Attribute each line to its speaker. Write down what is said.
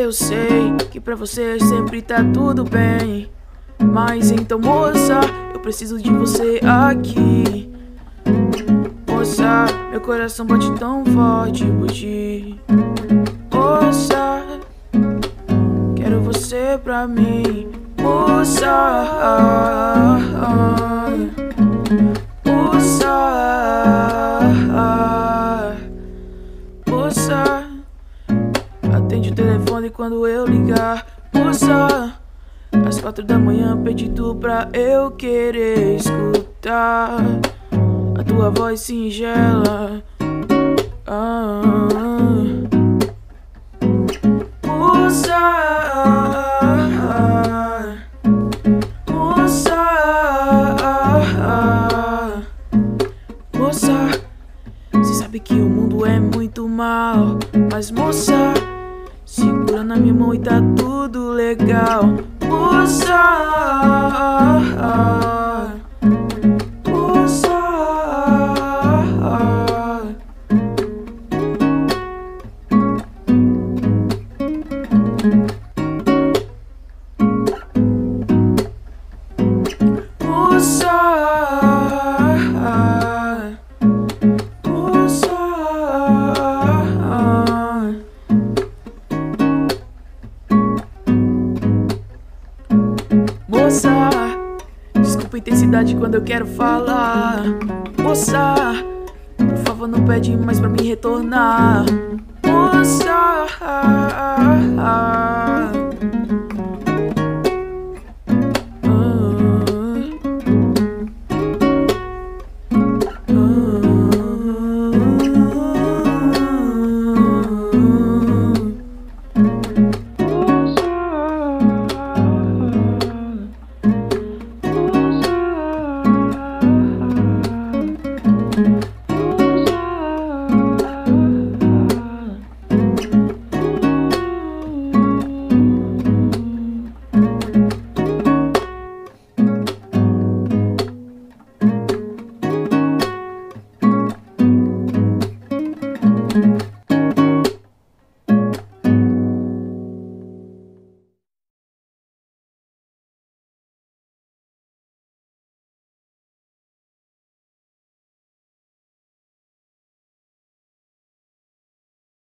Speaker 1: eu sei que pra você sempre tá tudo bem. Mas então, moça, eu preciso de você aqui. Moça, meu coração bate tão forte por ti. Moça, quero você pra mim. Moça, moça, moça, atende o telefone quando eu ligar. Moça, às 4 da manhã perdido pra eu querer escutar a tua voz singela. Moça, moça, moça, cê sabe que o mundo é muito mal, mas moça, segura na minha mão e tá tudo legal. Moça, moça, moça, moça, desculpa a intensidade quando eu quero falar. Moça, por favor não pede mais pra me retornar. Moça,